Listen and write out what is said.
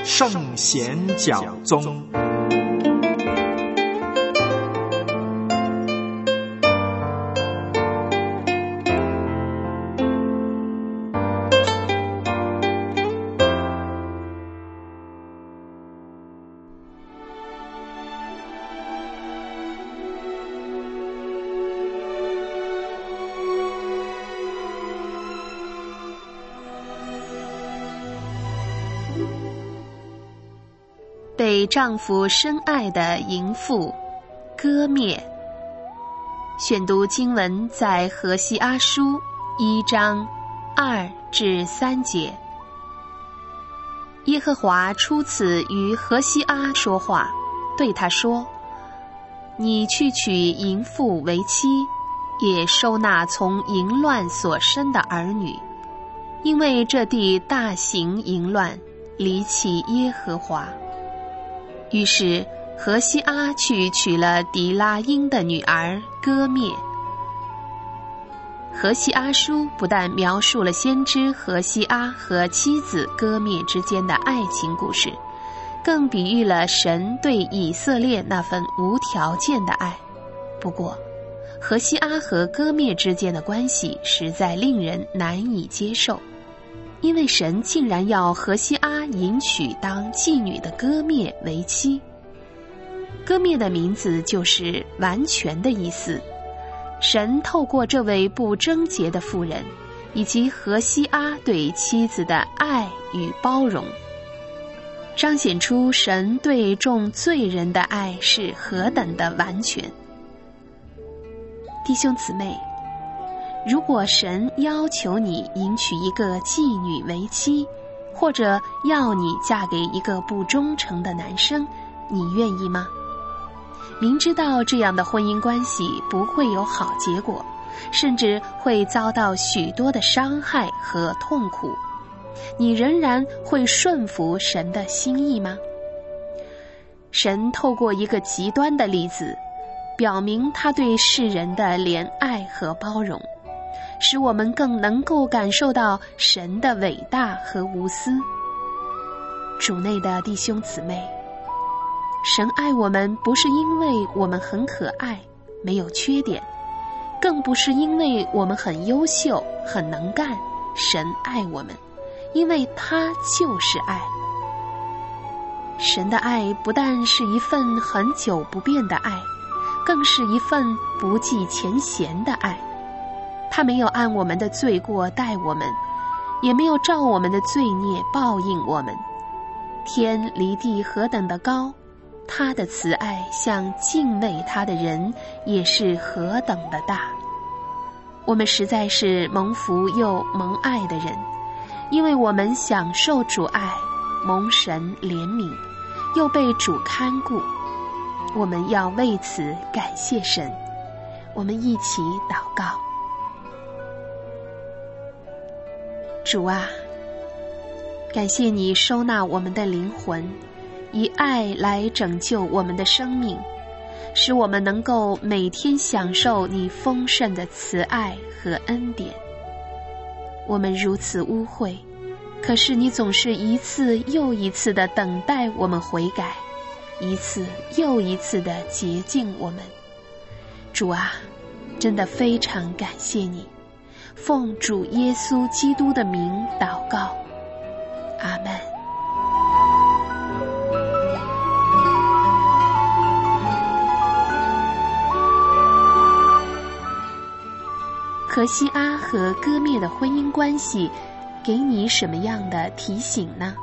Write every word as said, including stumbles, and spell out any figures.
圣贤讲宗。 被丈夫深爱的淫妇歌灭。选读经文在何西阿书一章二至三节。耶和华初次与何西阿说话，对他说：你去娶淫妇为妻，也收纳从淫乱所生的儿女，因为这地大行淫乱，离弃耶和华。于是何西阿去娶了狄拉因的女儿歌灭。何西阿书不但描述了先知何西阿和妻子歌灭之间的爱情故事，更比喻了神对以色列那份无条件的爱。不过何西阿和歌灭之间的关系实在令人难以接受，因为神竟然要何西阿迎娶当妓女的歌灭为妻。歌灭的名字就是完全的意思。神透过这位不贞洁的妇人，以及何西阿对妻子的爱与包容，彰显出神对众罪人的爱是何等的完全。弟兄姊妹，如果神要求你迎娶一个妓女为妻，或者要你嫁给一个不忠诚的男生，你愿意吗？明知道这样的婚姻关系不会有好结果，甚至会遭到许多的伤害和痛苦，你仍然会顺服神的心意吗？神透过一个极端的例子，表明他对世人的怜爱和包容，使我们更能够感受到神的伟大和无私。主内的弟兄姊妹，神爱我们不是因为我们很可爱，没有缺点，更不是因为我们很优秀，很能干。神爱我们，因为他就是爱。神的爱不但是一份很久不变的爱，更是一份不计前嫌的爱。他没有按我们的罪过待我们，也没有照我们的罪孽报应我们。天离地何等的高，他的慈爱向敬畏他的人也是何等的大。我们实在是蒙福又蒙爱的人，因为我们享受主爱，蒙神怜悯，又被主看顾。我们要为此感谢神。我们一起祷告。主啊，感谢你收纳我们的灵魂，以爱来拯救我们的生命，使我们能够每天享受你丰盛的慈爱和恩典。我们如此污秽，可是你总是一次又一次地等待我们悔改，一次又一次地洁净我们。主啊，真的非常感谢你。奉主耶稣基督的名祷告，阿们。何西阿和歌灭的婚姻关系给你什么样的提醒呢？